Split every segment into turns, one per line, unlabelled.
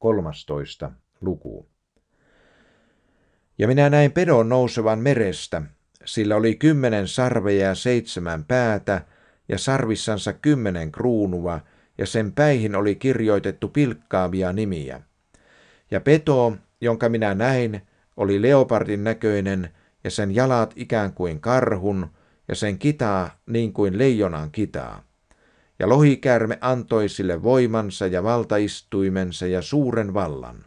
13. luku. Ja minä näin pedon nousevan merestä, sillä oli 10 sarvea ja 7 päätä, ja sarvissansa 10 kruunua, ja sen päihin oli kirjoitettu pilkkaavia nimiä. Ja peto, jonka minä näin, oli leopardin näköinen, ja sen jalat ikään kuin karhun, ja sen kitaa niin kuin leijonan kitaa. Ja lohikäärme antoi sille voimansa ja valtaistuimensa ja suuren vallan.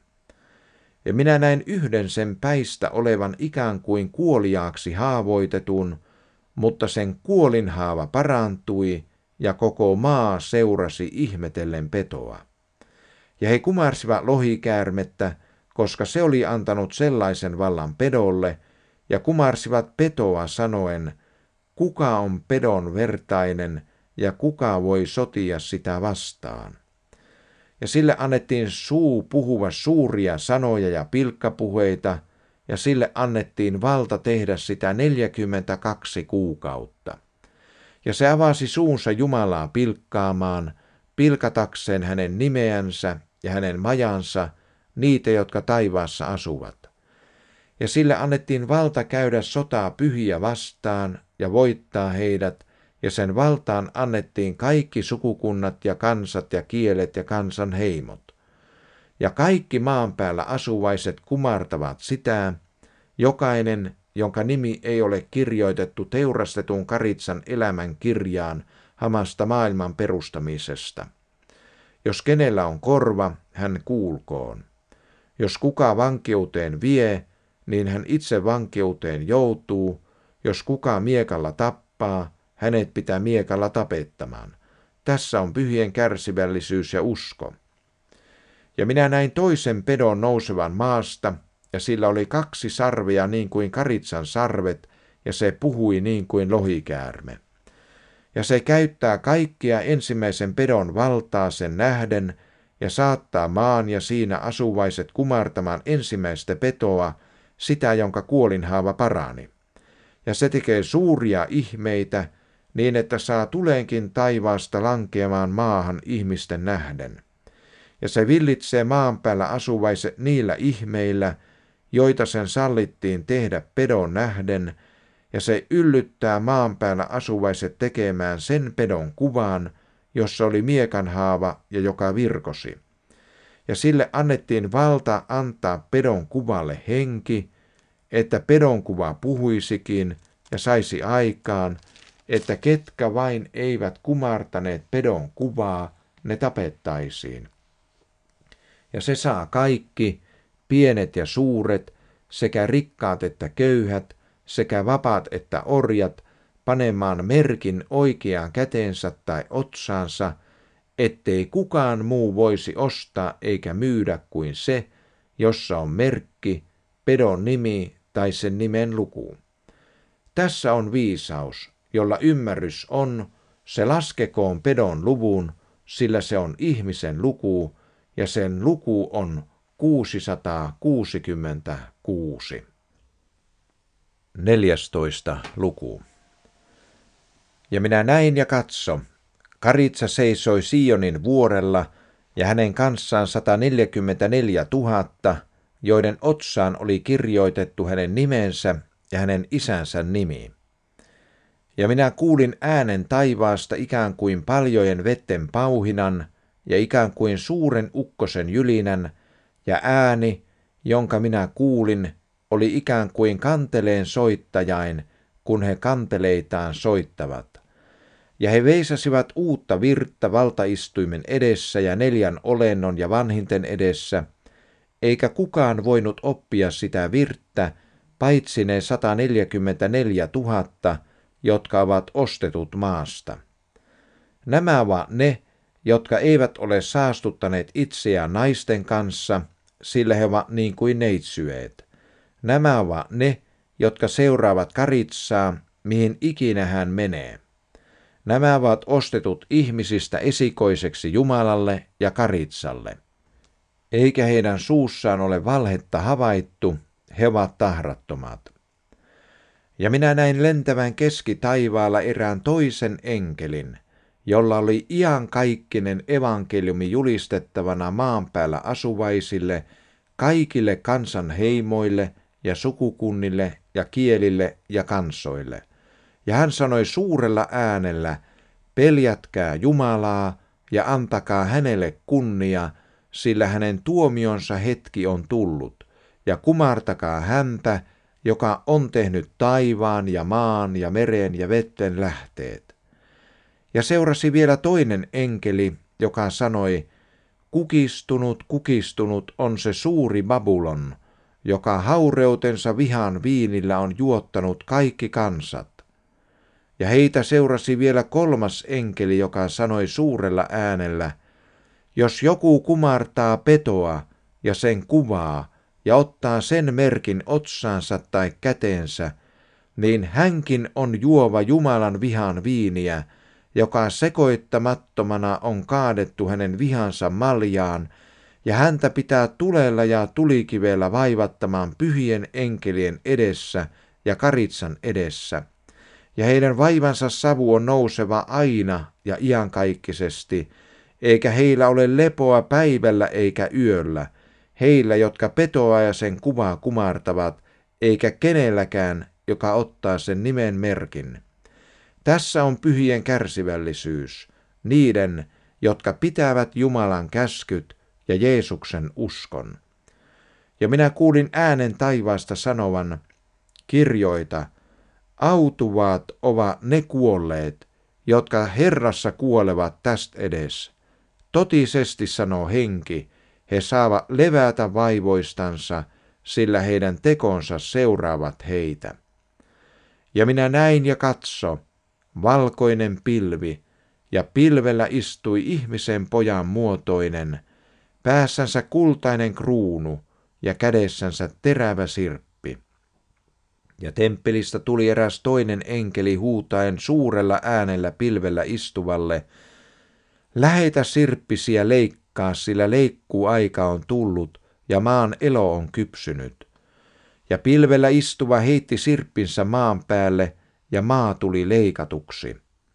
Ja minä näin yhden sen päistä olevan ikään kuin kuoliaaksi haavoitetun, mutta sen kuolinhaava parantui, ja koko maa seurasi ihmetellen petoa. Ja he kumarsivat lohikäärmettä, koska se oli antanut sellaisen vallan pedolle, ja kumarsivat petoa sanoen, kuka on pedon vertainen, ja kuka voi sotia sitä vastaan. Ja sille annettiin suu puhua suuria sanoja ja pilkkapuheita, ja sille annettiin valta tehdä sitä 42 kuukautta. Ja se avasi suunsa Jumalaa pilkkaamaan, pilkatakseen hänen nimeänsä ja hänen majansa, niitä, jotka taivaassa asuvat. Ja sille annettiin valta käydä sotaa pyhiä vastaan ja voittaa heidät, ja sen valtaan annettiin kaikki sukukunnat ja kansat ja kielet ja kansan heimot. Ja kaikki maan päällä asuvaiset kumartavat sitä, jokainen, jonka nimi ei ole kirjoitettu teurastetun karitsan elämän kirjaan hamasta maailman perustamisesta. Jos kenellä on korva, hän kuulkoon. Jos kuka vankeuteen vie, niin hän itse vankeuteen joutuu. Jos kuka miekalla tappaa, hänet pitää miekalla tapettamaan. Tässä on pyhien kärsivällisyys ja usko. Ja minä näin toisen pedon nousevan maasta, ja sillä oli 2 sarvea niin kuin karitsan sarvet, ja se puhui niin kuin lohikäärme. Ja se käyttää kaikkia ensimmäisen pedon valtaa sen nähden, ja saattaa maan ja siinä asuvaiset kumartamaan ensimmäistä petoa, sitä jonka kuolinhaava parani. Ja se tekee suuria ihmeitä, niin että saa tuleenkin taivaasta lankeamaan maahan ihmisten nähden. Ja se villitsee maan päällä asuvaiset niillä ihmeillä, joita sen sallittiin tehdä pedon nähden, ja se yllyttää maan päällä asuvaiset tekemään sen pedon kuvan, jossa oli miekanhaava ja joka virkosi. Ja sille annettiin valta antaa pedon kuvalle henki, että pedon kuva puhuisikin ja saisi aikaan, että ketkä vain eivät kumartaneet pedon kuvaa, ne tapettaisiin. Ja se saa kaikki, pienet ja suuret, sekä rikkaat että köyhät, sekä vapaat että orjat, panemaan merkin oikeaan käteensä tai otsaansa, ettei kukaan muu voisi ostaa eikä myydä kuin se, jossa on merkki, pedon nimi tai sen nimen luku. Tässä on viisaus, jolla ymmärrys on, se laskekoon pedon luvun, sillä se on ihmisen luku, ja sen luku on 666. 14. luku. Ja minä näin ja katso, karitsa seisoi Sionin vuorella, ja hänen kanssaan 144 000, joiden otsaan oli kirjoitettu hänen nimensä ja hänen isänsä nimi. Ja minä kuulin äänen taivaasta ikään kuin paljojen vetten pauhinan ja ikään kuin suuren ukkosen jylinän, ja ääni, jonka minä kuulin, oli ikään kuin kanteleen soittajain, kun he kanteleitaan soittavat. Ja he veisasivat uutta virttä valtaistuimen edessä ja 4 olennon ja vanhinten edessä, eikä kukaan voinut oppia sitä virttä, paitsi ne 144 000, jotka ovat ostetut maasta. Nämä ovat ne, jotka eivät ole saastuttaneet itseään naisten kanssa, sillä he ovat niin kuin neitsyöt. Nämä ovat ne, jotka seuraavat karitsaa, mihin ikinä hän menee. Nämä ovat ostetut ihmisistä esikoiseksi Jumalalle ja karitsalle. Eikä heidän suussaan ole valhetta havaittu, he ovat tahrattomat. Ja minä näin lentävän keski taivaalla erään toisen enkelin, jolla oli iankaikkinen evankeliumi julistettavana maan päällä asuvaisille, kaikille kansan heimoille ja sukukunnille ja kielille ja kansoille. Ja hän sanoi suurella äänellä, peljätkää Jumalaa ja antakaa hänelle kunnia, sillä hänen tuomionsa hetki on tullut, ja kumartakaa häntä, joka on tehnyt taivaan ja maan ja meren ja vetten lähteet. Ja seurasi vielä toinen enkeli, joka sanoi, kukistunut, kukistunut on se suuri Babylon, joka haureutensa vihan viinillä on juottanut kaikki kansat. Ja heitä seurasi vielä kolmas enkeli, joka sanoi suurella äänellä, jos joku kumartaa petoa ja sen kuvaa ja ottaa sen merkin otsaansa tai käteensä, niin hänkin on juova Jumalan vihan viiniä, joka sekoittamattomana on kaadettu hänen vihansa maljaan, ja häntä pitää tulella ja tulikivellä vaivattamaan pyhien enkelien edessä ja karitsan edessä. Ja heidän vaivansa savu on nouseva aina ja iankaikkisesti, eikä heillä ole lepoa päivällä eikä yöllä, heillä, jotka petoa ja sen kuvaa kumartavat, eikä kenelläkään, joka ottaa sen nimen merkin. Tässä on pyhien kärsivällisyys, niiden, jotka pitävät Jumalan käskyt ja Jeesuksen uskon. Ja minä kuulin äänen taivaasta sanovan, kirjoita, autuvaat ovat ne kuolleet, jotka Herrassa kuolevat tästä edes. Totisesti sanoo henki, he saavat levätä vaivoistansa, sillä heidän tekonsa seuraavat heitä. Ja minä näin ja katso, valkoinen pilvi, ja pilvellä istui ihmisen pojan muotoinen, päässänsä kultainen kruunu ja kädessänsä terävä sirppi. Ja temppelistä tuli eräs toinen enkeli huutaen suurella äänellä pilvellä istuvalle, lähetä sirppisiä leikkaa, sillä leikkuaika on tullut ja maan elo on kypsynyt. Ja pilvellä istuva heitti sirppinsä maan päälle, ja maa tuli leikatuksi.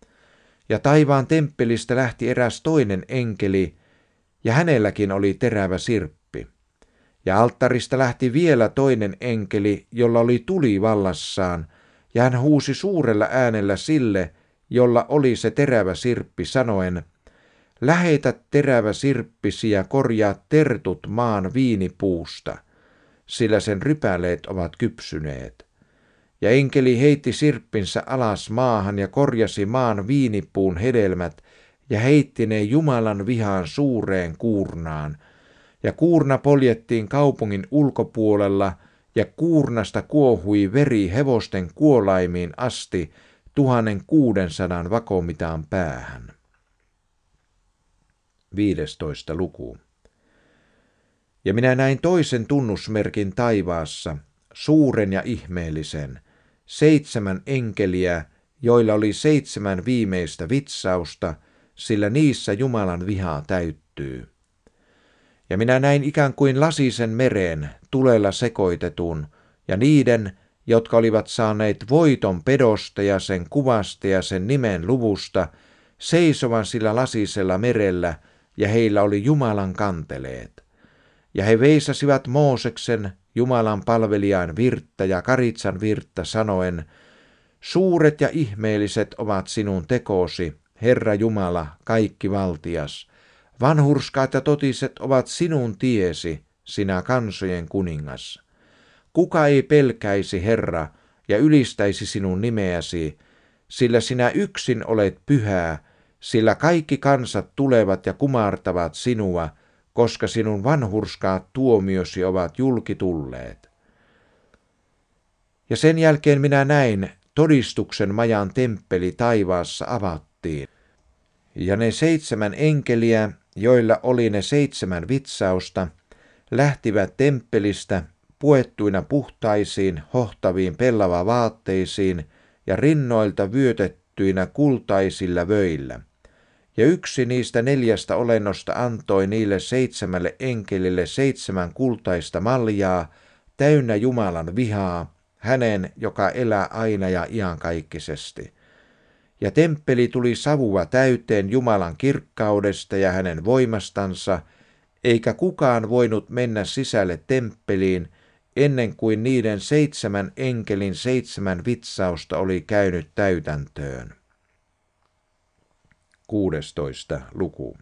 Ja taivaan temppelistä lähti eräs toinen enkeli, ja hänelläkin oli terävä sirppi. Ja alttarista lähti vielä toinen enkeli, jolla oli tuli vallassaan, ja hän huusi suurella äänellä sille, jolla oli se terävä sirppi, sanoen, lähetä terävä sirppisi ja korjaa tertut maan viinipuusta, sillä sen rypäleet ovat kypsyneet. Ja enkeli heitti sirppinsä alas maahan ja korjasi maan viinipuun hedelmät ja heitti ne Jumalan vihaan suureen kuurnaan. Ja kuurna poljettiin kaupungin ulkopuolella ja kuurnasta kuohui veri hevosten kuolaimiin asti 1600 vakomitaan päähän. 15. luku. Ja minä näin toisen tunnusmerkin taivaassa, suuren ja ihmeellisen, 7 enkeliä, joilla oli 7 viimeistä vitsausta, sillä niissä Jumalan viha täyttyy. Ja minä näin ikään kuin lasisen mereen, tulella sekoitetun, ja niiden, jotka olivat saaneet voiton pedosta ja sen kuvasta ja sen nimen luvusta, seisovan sillä lasisella merellä, ja heillä oli Jumalan kanteleet. Ja he veisasivat Mooseksen, Jumalan palvelijan virttä ja karitsan virttä sanoen, suuret ja ihmeelliset ovat sinun tekosi, Herra Jumala, kaikki valtias. Vanhurskaat ja totiset ovat sinun tiesi, sinä kansojen kuningas. Kuka ei pelkäisi, Herra, ja ylistäisi sinun nimeäsi, sillä sinä yksin olet pyhää, sillä kaikki kansat tulevat ja kumartavat sinua, koska sinun vanhurskaat tuomiosi ovat julkitulleet. Ja sen jälkeen minä näin, todistuksen majan temppeli taivaassa avattiin. Ja ne 7 enkeliä, joilla oli ne 7 vitsausta, lähtivät temppelistä puettuina puhtaisiin, hohtaviin pellavavaatteisiin ja rinnoilta vyötettyinä kultaisilla vöillä. Ja yksi niistä 4 olennosta antoi niille 7 enkelille 7 kultaista maljaa, täynnä Jumalan vihaa, hänen, joka elää aina ja iankaikkisesti. Ja temppeli tuli savua täyteen Jumalan kirkkaudesta ja hänen voimastansa, eikä kukaan voinut mennä sisälle temppeliin, ennen kuin niiden 7 enkelin 7 vitsausta oli käynyt täytäntöön. 16. luku.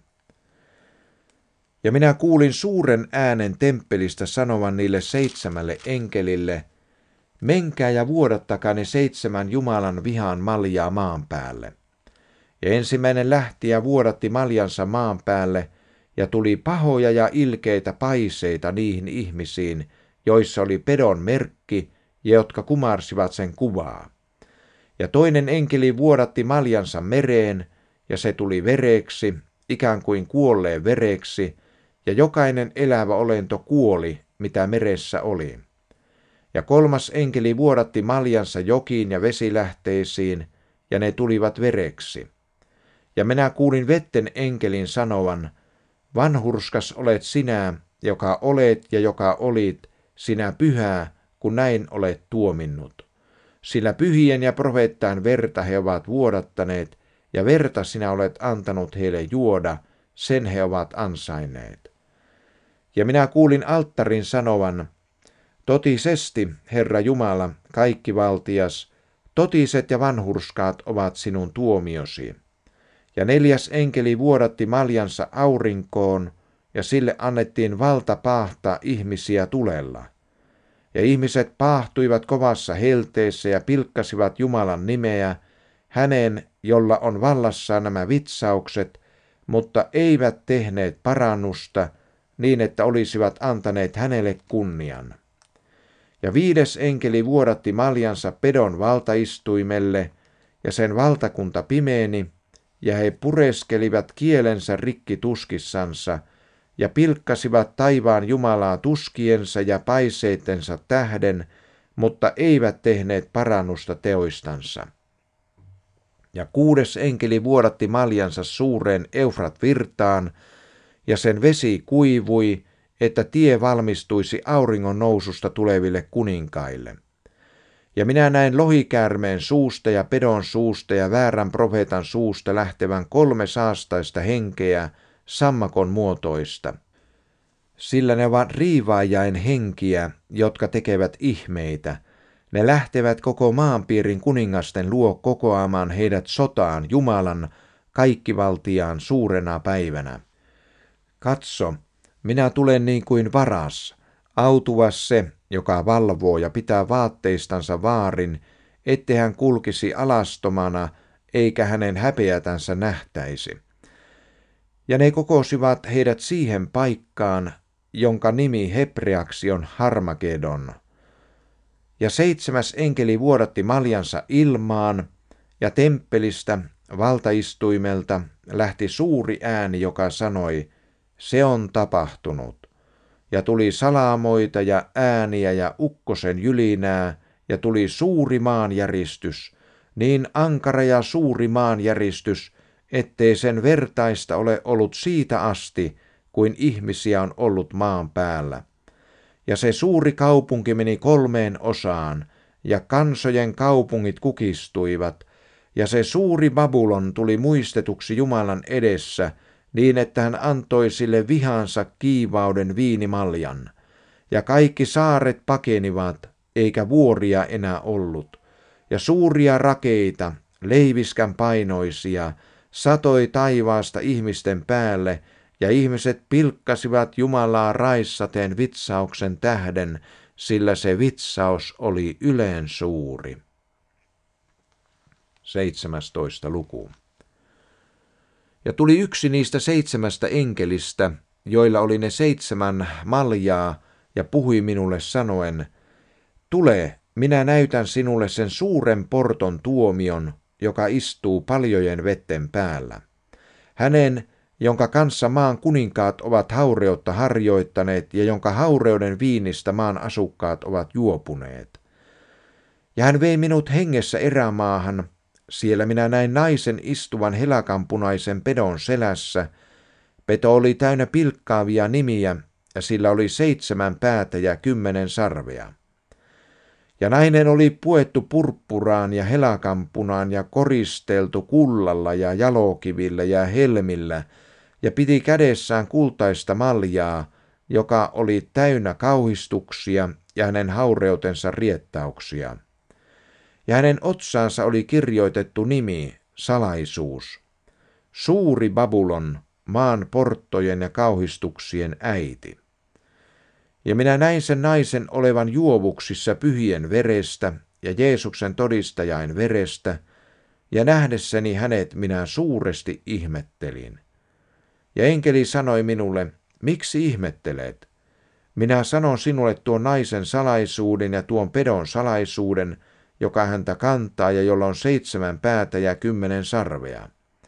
Ja minä kuulin suuren äänen temppelistä sanovan niille 7 enkelille, menkää ja vuodattakaa ne 7 Jumalan vihan maljaa maan päälle. Ja ensimmäinen lähti ja vuodatti maljansa maan päälle, ja tuli pahoja ja ilkeitä paiseita niihin ihmisiin, joissa oli pedon merkki ja jotka kumarsivat sen kuvaa. Ja toinen enkeli vuodatti maljansa mereen, ja se tuli vereksi, ikään kuin kuolleen vereksi, ja jokainen elävä olento kuoli, mitä meressä oli. Ja kolmas enkeli vuodatti maljansa jokiin ja vesilähteisiin, ja ne tulivat vereksi. Ja minä kuulin vetten enkelin sanovan, vanhurskas olet sinä, joka olet ja joka olit, sinä pyhä, kun näin olet tuominnut. Sillä pyhien ja profeettain verta he ovat vuodattaneet, ja verta sinä olet antanut heille juoda, sen he ovat ansainneet. Ja minä kuulin alttarin sanovan, totisesti, Herra Jumala, kaikkivaltias, totiset ja vanhurskaat ovat sinun tuomiosi. Ja 4. enkeli vuodatti maljansa aurinkoon, ja sille annettiin valta paahtaa ihmisiä tulella. Ja ihmiset paahtuivat kovassa helteessä ja pilkkasivat Jumalan nimeä, hänen, jolla on vallassaan nämä vitsaukset, mutta eivät tehneet parannusta, niin että olisivat antaneet hänelle kunnian. Ja 5. enkeli vuodatti maljansa pedon valtaistuimelle, ja sen valtakunta pimeeni, ja he pureskelivat kielensä rikki tuskissansa, ja pilkkasivat taivaan Jumalaa tuskiensa ja paiseitensa tähden, mutta eivät tehneet parannusta teoistansa. Ja 6. enkeli vuodatti maljansa suureen Eufrat-virtaan, ja sen vesi kuivui, että tie valmistuisi auringon noususta tuleville kuninkaille. Ja minä näin lohikäärmeen suusta ja pedon suusta ja väärän profeetan suusta lähtevän 3 saastaista henkeä, sammakon muotoista. Sillä ne ovat riivaajain henkiä, jotka tekevät ihmeitä. Ne lähtevät koko maanpiirin kuningasten luo kokoamaan heidät sotaan Jumalan kaikkivaltiaan suurena päivänä. Katso, minä tulen niin kuin varas, autuvas se, joka valvoo ja pitää vaatteistansa vaarin, ettei hän kulkisi alastomana, eikä hänen häpeätänsä nähtäisi. Ja ne kokosivat heidät siihen paikkaan, jonka nimi hebreaksi on Harmagedon. Ja 7. enkeli vuodatti maljansa ilmaan, ja temppelistä, valtaistuimelta, lähti suuri ääni, joka sanoi, se on tapahtunut. Ja tuli salaamoita ja ääniä ja ukkosen jylinää, ja tuli suuri maanjäristys, niin ankara ja suuri maanjäristys, ettei sen vertaista ole ollut siitä asti, kuin ihmisiä on ollut maan päällä. Ja se suuri kaupunki meni 3 osaan, ja kansojen kaupungit kukistuivat, ja se suuri Babylon tuli muistetuksi Jumalan edessä, niin että hän antoi sille vihansa kiivauden viinimaljan. Ja kaikki saaret pakenivat, eikä vuoria enää ollut. Ja suuria rakeita, leiviskän painoisia, satoi taivaasta ihmisten päälle, ja ihmiset pilkkasivat Jumalaa raissateen vitsauksen tähden, sillä se vitsaus oli yleen suuri. 17. luku. Ja tuli yksi niistä 7 enkelistä, joilla oli ne 7 maljaa, ja puhui minulle sanoen, tule, minä näytän sinulle sen suuren porton tuomion, joka istuu paljojen vetten päällä. Hänen, jonka kanssa maan kuninkaat ovat haureutta harjoittaneet ja jonka haureuden viinistä maan asukkaat ovat juopuneet. Ja hän vei minut hengessä erämaahan, siellä minä näin naisen istuvan helakanpunaisen pedon selässä. Peto oli täynnä pilkkaavia nimiä, ja sillä oli 7 päätä ja 10 sarvea. Ja nainen oli puettu purppuraan ja helakampunaan ja koristeltu kullalla ja jalokivillä ja helmillä, ja piti kädessään kultaista maljaa, joka oli täynnä kauhistuksia ja hänen haureutensa riettauksia. Ja hänen otsaansa oli kirjoitettu nimi, salaisuus. Suuri Babylon, maan porttojen ja kauhistuksien äiti. Ja minä näin sen naisen olevan juovuksissa pyhien verestä ja Jeesuksen todistajain verestä, ja nähdessäni hänet minä suuresti ihmettelin. Ja enkeli sanoi minulle, miksi ihmettelet? Minä sanon sinulle tuon naisen salaisuuden ja tuon pedon salaisuuden, joka häntä kantaa ja jolla on 7 päätä ja 10 sarvea.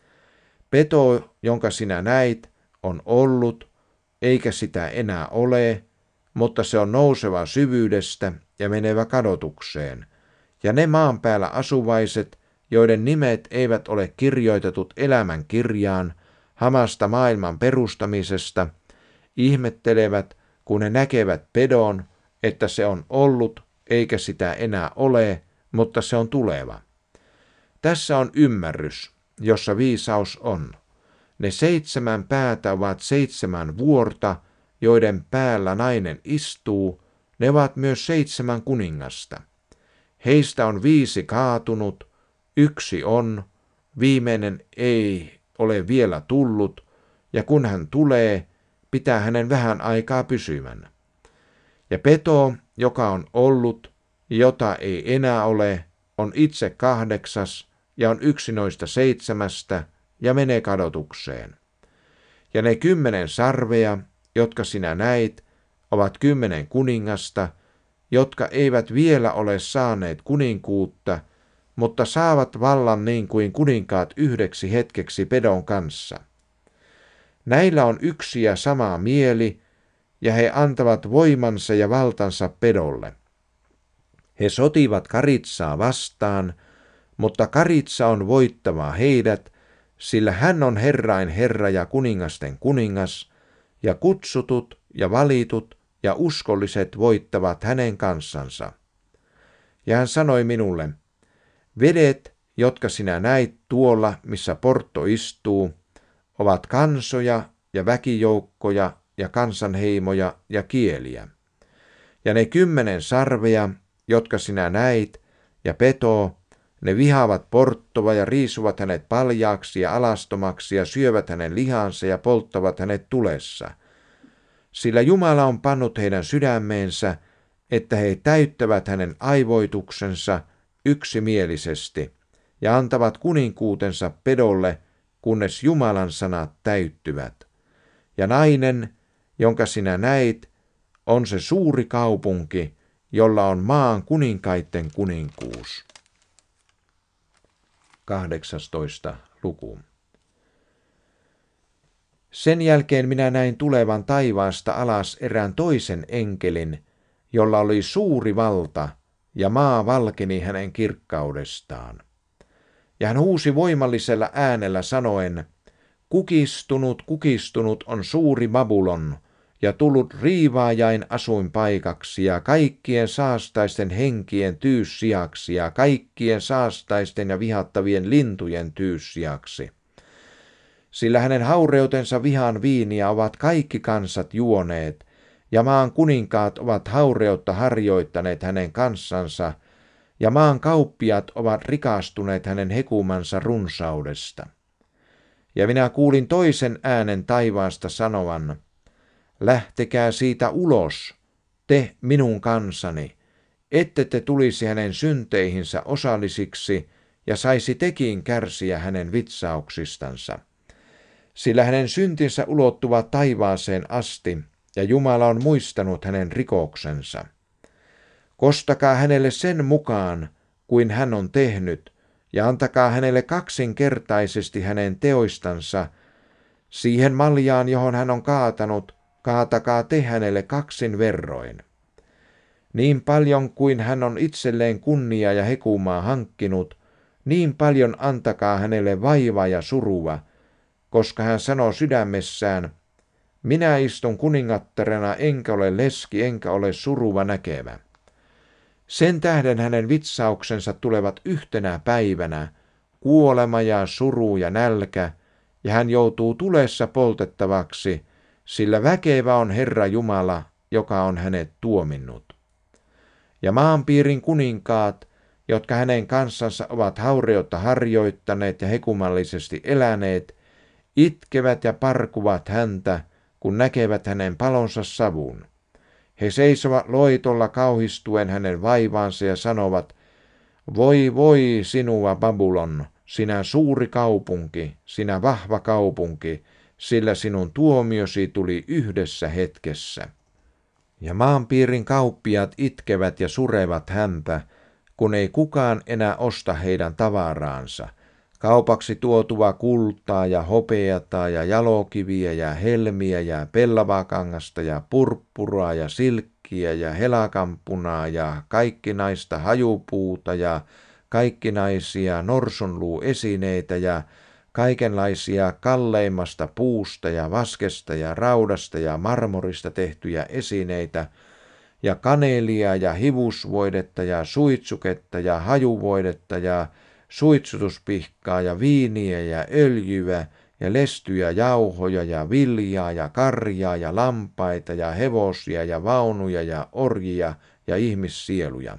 Peto, jonka sinä näit, on ollut, eikä sitä enää ole, mutta se on nouseva syvyydestä ja menevä kadotukseen. Ja ne maan päällä asuvaiset, joiden nimet eivät ole kirjoitetut elämän kirjaan, hamasta maailman perustamisesta, ihmettelevät, kun ne näkevät pedon, että se on ollut, eikä sitä enää ole, mutta se on tuleva. Tässä on ymmärrys, jossa viisaus on. Ne 7 päätä ovat 7 vuorta, joiden päällä nainen istuu, ne ovat myös 7 kuningasta. Heistä on 5 kaatunut, 1 on, viimeinen ei ole vielä tullut, ja kun hän tulee, pitää hänen vähän aikaa pysymän. Ja peto, joka on ollut, jota ei enää ole, on itse 8 ja on 1 noista 7 ja menee kadotukseen. Ja ne 10 sarvea, jotka sinä näit, ovat 10 kuningasta, jotka eivät vielä ole saaneet kuninkuutta, mutta saavat vallan niin kuin kuninkaat 1 hetkeksi pedon kanssa. Näillä on yksi ja sama mieli, ja he antavat voimansa ja valtansa pedolle. He sotivat Karitsaa vastaan, mutta Karitsa on voittava heidät, sillä hän on Herrain Herra ja kuningasten kuningas, ja kutsutut ja valitut ja uskolliset voittavat hänen kanssansa. Ja hän sanoi minulle, vedet, jotka sinä näit tuolla, missä portto istuu, ovat kansoja ja väkijoukkoja ja kansanheimoja ja kieliä. Ja ne 10 sarvea, jotka sinä näit, ja peto, ne vihaavat porttoa ja riisuvat hänet paljaaksi ja alastomaksi ja syövät hänen lihansa ja polttavat hänet tulessa. Sillä Jumala on pannut heidän sydämeensä, että he täyttävät hänen aivoituksensa yksimielisesti ja antavat kuninkuutensa pedolle, kunnes Jumalan sanat täyttyvät. Ja nainen, jonka sinä näit, on se suuri kaupunki, jolla on maan kuninkaitten kuninkuus. 18. luku. Sen jälkeen minä näin tulevan taivaasta alas erään toisen enkelin, jolla oli suuri valta, ja maa valkeni hänen kirkkaudestaan. Ja hän huusi voimallisella äänellä sanoen, kukistunut, kukistunut on suuri Babylon, ja tullut riivaajain asuinpaikaksi ja kaikkien saastaisten henkien tyyssijaksi ja kaikkien saastaisten ja vihattavien lintujen tyyssijaksi. Sillä hänen haureutensa vihan viiniä ovat kaikki kansat juoneet, ja maan kuninkaat ovat haureutta harjoittaneet hänen kanssansa, ja maan kauppiat ovat rikastuneet hänen hekumansa runsaudesta. Ja minä kuulin toisen äänen taivaasta sanovan, lähtekää siitä ulos, te minun kansani, ette te tulisi hänen synteihinsä osallisiksi ja saisi tekin kärsiä hänen vitsauksistansa. Sillä hänen syntinsä ulottuvat taivaaseen asti, ja Jumala on muistanut hänen rikoksensa. Kostakaa hänelle sen mukaan, kuin hän on tehnyt, ja antakaa hänelle kaksinkertaisesti hänen teoistansa. Siihen maljaan, johon hän on kaatanut, kaatakaa te hänelle 2 verroin. Niin paljon kuin hän on itselleen kunnia ja hekumaa hankkinut, niin paljon antakaa hänelle vaivaa ja surua, koska hän sanoo sydämessään, minä istun kuningattarena enkä ole leski enkä ole suruva näkevä. Sen tähden hänen vitsauksensa tulevat yhtenä päivänä, kuolema ja suru ja nälkä, ja hän joutuu tulessa poltettavaksi, sillä väkevä on Herra Jumala, joka on hänet tuominnut. Ja maanpiirin kuninkaat, jotka hänen kanssansa ovat haureutta harjoittaneet ja hekumallisesti eläneet, itkevät ja parkuvat häntä, kun näkevät hänen palonsa savun. He seisovat loitolla kauhistuen hänen vaivaansa ja sanovat, voi voi sinua Babylon, sinä suuri kaupunki, sinä vahva kaupunki, sillä sinun tuomiosi tuli yhdessä hetkessä. Ja maanpiirin kauppiaat itkevät ja surevat häntä, kun ei kukaan enää osta heidän tavaraansa. Kaupaksi tuotua kultaa ja hopeata ja jalokiviä ja helmiä ja pellavakangasta ja purppuraa ja silkkiä ja helakampunaa ja kaikkinaista hajupuuta ja kaikkinaisia norsunluuesineitä ja kaikenlaisia kalleimmasta puusta ja vaskesta ja raudasta ja marmorista tehtyjä esineitä, ja kanelia ja hivusvoidetta ja suitsuketta ja hajuvoidetta ja suitsutuspihkaa ja viiniä ja öljyä ja lestyjä jauhoja ja viljaa ja karjaa ja lampaita ja hevosia ja vaunuja ja orjia ja ihmissieluja.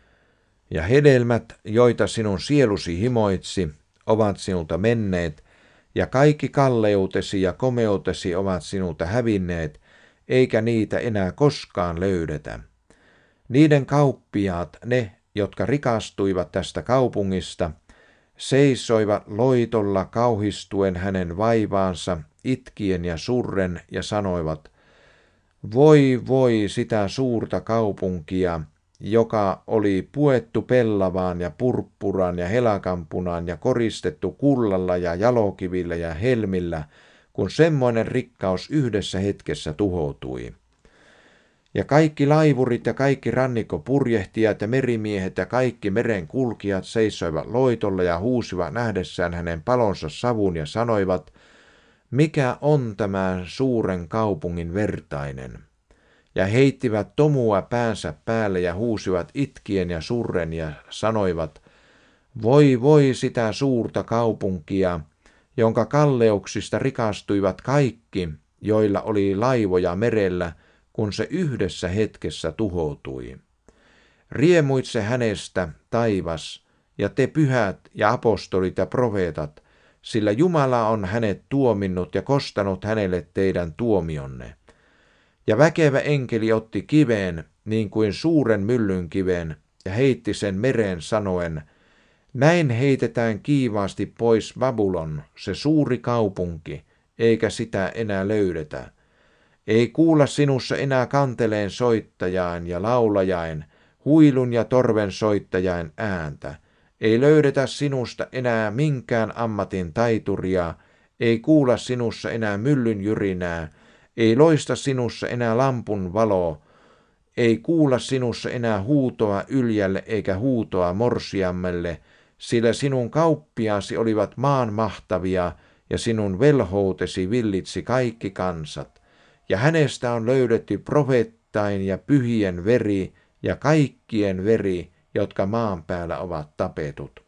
Ja hedelmät, joita sinun sielusi himoitsi, ovat sinulta menneet, ja kaikki kalleutesi ja komeutesi ovat sinulta hävinneet, eikä niitä enää koskaan löydetä. Niiden kauppiaat, ne, jotka rikastuivat tästä kaupungista, seisoivat loitolla kauhistuen hänen vaivaansa, itkien ja surren, ja sanoivat, voi voi sitä suurta kaupunkia, joka oli puettu pellavaan ja purppuraan ja helakampunaan ja koristettu kullalla ja jalokivillä ja helmillä, kun semmoinen rikkaus yhdessä hetkessä tuhoutui. Ja kaikki laivurit ja kaikki rannikkopurjehtijat ja merimiehet ja kaikki meren kulkijat seisoivat loitolla ja huusivat nähdessään hänen palonsa savun ja sanoivat, mikä on tämä suuren kaupungin vertainen? Ja heittivät tomua päänsä päälle ja huusivat itkien ja surren ja sanoivat, voi voi sitä suurta kaupunkia, jonka kalleuksista rikastuivat kaikki, joilla oli laivoja merellä, kun se yhdessä hetkessä tuhoutui. Riemuitse hänestä, taivas, ja te pyhät ja apostolit ja profeetat, sillä Jumala on hänet tuominnut ja kostanut hänelle teidän tuomionne. Ja väkevä enkeli otti kiveen, niin kuin suuren myllyn kiven, ja heitti sen mereen sanoen, näin heitetään kiivaasti pois Babylon, se suuri kaupunki, eikä sitä enää löydetä. Ei kuulla sinussa enää kanteleen soittajain ja laulajain, huilun ja torven soittajain ääntä. Ei löydetä sinusta enää minkään ammatin taituria, ei kuulla sinussa enää myllyn jyrinää, ei loista sinussa enää lampun valo, ei kuulla sinussa enää huutoa yljälle eikä huutoa morsiammelle, sillä sinun kauppiaasi olivat maan mahtavia ja sinun velhoutesi villitsi kaikki kansat. Ja hänestä on löydetty profeettain ja pyhien veri ja kaikkien veri, jotka maan päällä ovat tapetut.